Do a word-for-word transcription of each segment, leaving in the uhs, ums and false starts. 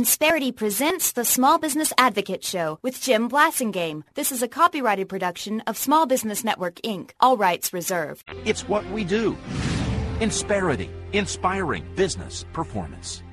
Insperity presents the Small Business Advocate Show with Jim Blasingame. This is a copyrighted production of Small Business Network, Incorporated. All rights reserved. It's what we do. Insperity, inspiring business performance.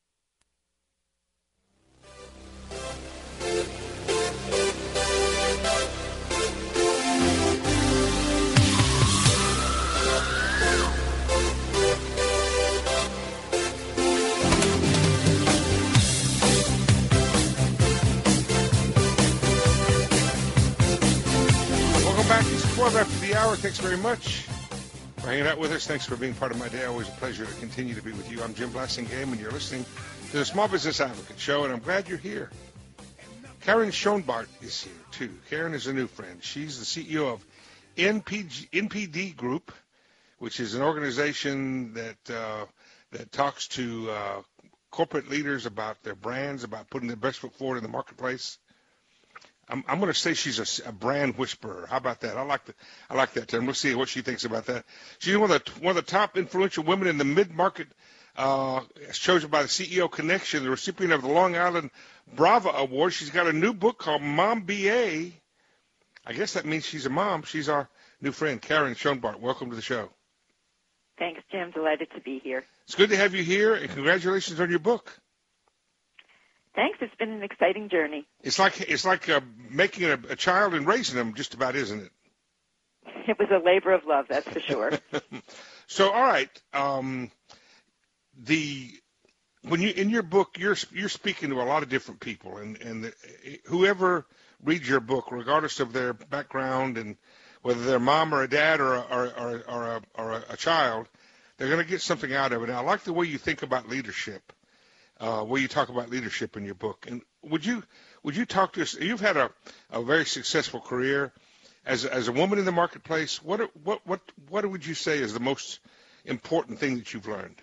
Back. It's twelve after the hour. Thanks very much for hanging out with us. Thanks for being part of my day. Always a pleasure to continue to be with you. I'm Jim Blasingame, and you're listening to the Small Business Advocate Show, and I'm glad you're here. Karen Schoenbart is here, too. Karen is a new friend. She's the C E O of N P G, N P D Group, which is an organization that uh, that talks to uh, corporate leaders about their brands, about putting their best foot forward in the marketplace. I'm, I'm going to say she's a, a brand whisperer. How about that? I like the, I like that term. We'll see what she thinks about that. She's one of the one of the top influential women in the mid-market, uh, chosen by the C E O Connection, the recipient of the Long Island Brava Award. She's got a new book called Mom B A. I guess that means she's a mom. She's our new friend, Karen Schoenbart. Welcome to the show. Thanks, Jim. Delighted to be here. It's good to have you here, and congratulations on your book. Thanks. It's been an exciting journey. It's like it's like uh, making a, a child and raising them, just about, isn't it? It was a labor of love, that's for sure. So, all right, um, the when you in your book, you're you're speaking to a lot of different people, and and the, whoever reads your book, regardless of their background and whether they're a mom or a dad or a, or or, or, a, or a, a child, they're going to get something out of it. And I like the way you think about leadership. Uh, where you talk about leadership in your book. And would you would you talk to us? You've had a, a very successful career as as a woman in the marketplace. What what what what would you say is the most important thing that you've learned?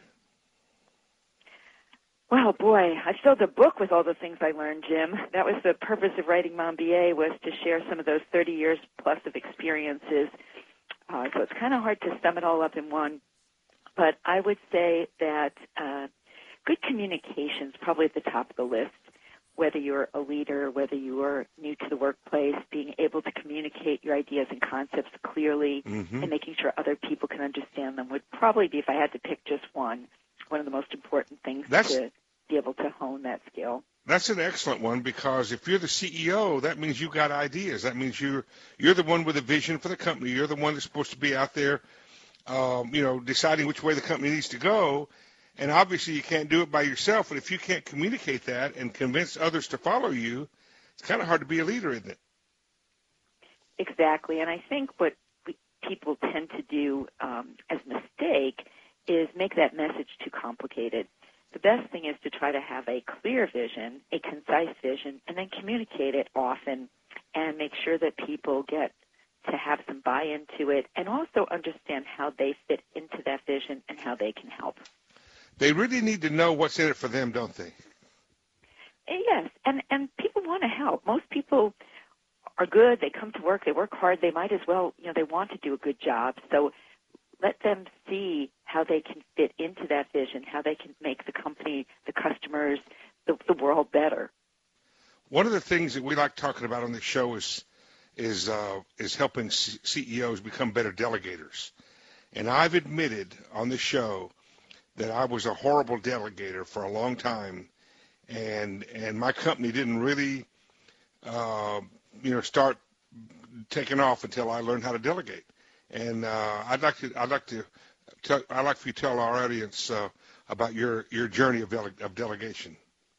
Well, boy, I filled the book with all the things I learned, Jim. That was the purpose of writing Mom B A, was to share some of those thirty years plus of experiences. Uh, so it's kind of hard to sum it all up in one. But I would say that uh, good communication is probably at the top of the list, whether you're a leader, whether you are new to the workplace, being able to communicate your ideas and concepts clearly mm-hmm. and making sure other people can understand them would probably be, if I had to pick just one, one of the most important things That's, to be able to hone that skill. That's an excellent one, because if you're the C E O, that means you've got ideas. That means you're, you're the one with a vision for the company. You're the one that's supposed to be out there, um, you know, deciding which way the company needs to go. And obviously you can't do it by yourself, but if you can't communicate that and convince others to follow you, it's kind of hard to be a leader, isn't it? Exactly. And I think what we, people tend to do um, as a mistake is make that message too complicated. The best thing is to try to have a clear vision, a concise vision, and then communicate it often and make sure that people get to have some buy-in to it and also understand how they fit into that vision and how they can help. They really need to know what's in it for them, don't they? Yes, and, and people want to help. Most people are good. They come to work. They work hard. They might as well, you know, they want to do a good job. So let them see how they can fit into that vision, how they can make the company, the customers, the, the world better. One of the things that we like talking about on this show is is uh, is helping C- CEOs become better delegators. And I've admitted on this show that I was a horrible delegator for a long time, and and my company didn't really, uh, you know, start taking off until I learned how to delegate. And uh, I'd like to I'd like to tell, I'd like for you to tell our audience uh, about your, your journey of, dele- of delegation.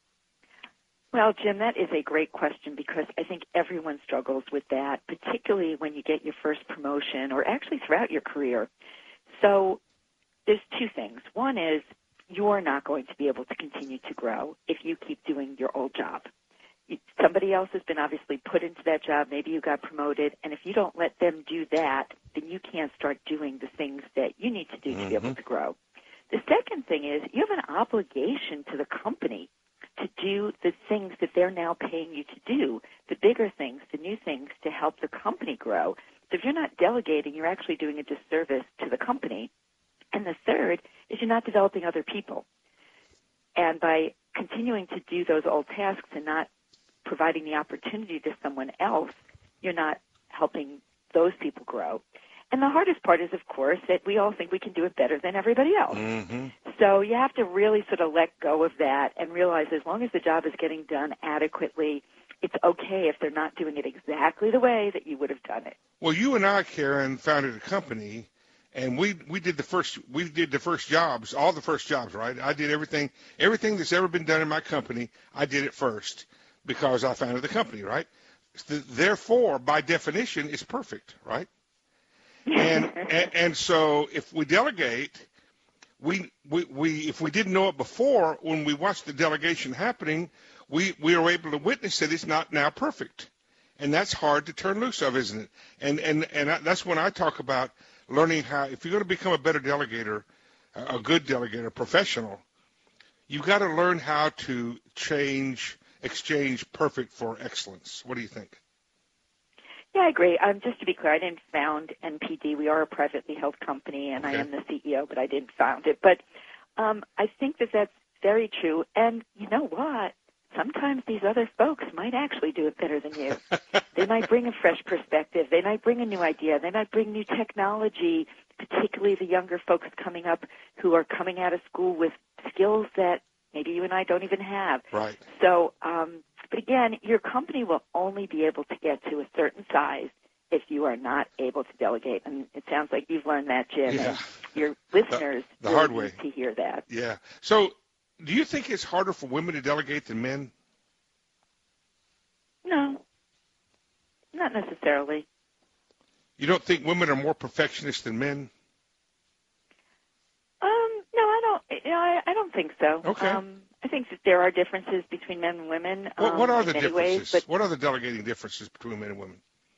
Well, Jim, that is a great question, because I think everyone struggles with that, particularly when you get your first promotion or actually throughout your career. So there's two things. One is you're not going to be able to continue to grow if you keep doing your old job. Somebody else has been obviously put into that job. Maybe you got promoted, and if you don't let them do that, then you can't start doing the things that you need to do mm-hmm. to be able to grow. The second thing is you have an obligation to the company to do the things that they're now paying you to do, the bigger things, the new things to help the company grow. So if you're not delegating, you're actually doing a disservice to the company. And the third is you're not developing other people. And by continuing to do those old tasks and not providing the opportunity to someone else, you're not helping those people grow. And the hardest part is, of course, that we all think we can do it better than everybody else. Mm-hmm. So you have to really sort of let go of that and realize as long as the job is getting done adequately, it's okay if they're not doing it exactly the way that you would have done it. Well, you and I, Karen, founded a company, and we we did the first we did the first jobs, all the first jobs, right? I did everything everything that's ever been done in my company. I did it first because I founded the company, right? Therefore, by definition, it's perfect, right? And, and and so if we delegate, we, we we if we didn't know it before, when we watched the delegation happening, we we were able to witness that it's not now perfect, and that's hard to turn loose of, isn't it? And and and that's when I talk about learning how. If you're going to become a better delegator, a good delegator, a professional, you've got to learn how to change, exchange perfect for excellence. What do you think? Yeah, I agree. Um, just to be clear, I didn't found N P D. We are a privately held company, and okay. I am the C E O, but I didn't found it. But um, I think that that's very true. And you know what? Sometimes these other folks might actually do it better than you. They might bring a fresh perspective. They might bring a new idea. They might bring new technology, particularly the younger folks coming up who are coming out of school with skills that maybe you and I don't even have. Right. So, um, but again, your company will only be able to get to a certain size if you are not able to delegate. And it sounds like you've learned that, Jim. Yeah. And your listeners the, the really hard way need to hear that. Yeah. So, do you think it's harder for women to delegate than men? No, not necessarily. You don't think women are more perfectionists than men? Um, no, I don't. You know, I, I don't think so. Okay. Um, I think that there are differences between men and women. Um, what, what are in the many differences? Ways, but, what are the delegating differences between men and women?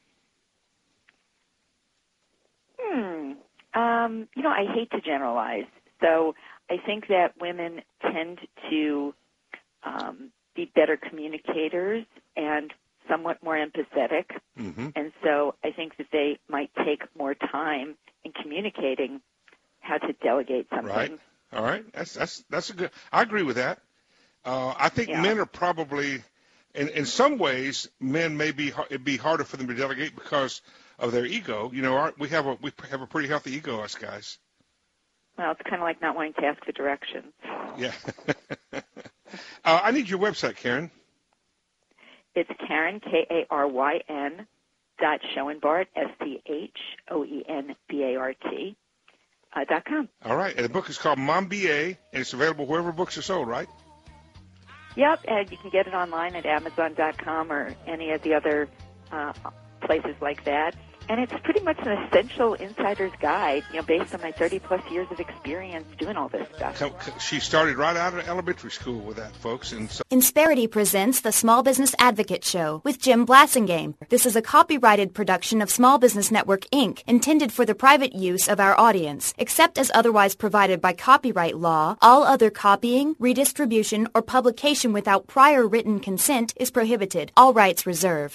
Hmm. Um, you know, I hate to generalize. So I think that women tend to um, be better communicators and somewhat more empathetic. Mm-hmm. And so I think that they might take more time in communicating how to delegate something. Right. All right. That's that's that's a good. I agree with that. Uh, I think Yeah. men are probably, in in some ways, men may be it'd be harder for them to delegate because of their ego. You know, our, we have a we have a pretty healthy ego, us guys. Well, it's kind of like not wanting to ask for directions. Yeah. uh, I need your website, Karen. It's Karen, K A R Y N, dot Schoenbart, S C H O E N B A R T, uh, dot com. All right. And the book is called Mom B A, and it's available wherever books are sold, right? Yep, and you can get it online at Amazon dot com or any of the other uh, places like that. And it's pretty much an essential insider's guide, you know, based on my thirty-plus years of experience doing all this stuff. She started right out of elementary school with that, folks. And so- Insperity presents the Small Business Advocate Show with Jim Blassingame. This is a copyrighted production of Small Business Network, Incorporated, intended for the private use of our audience. Except as otherwise provided by copyright law, all other copying, redistribution, or publication without prior written consent is prohibited. All rights reserved.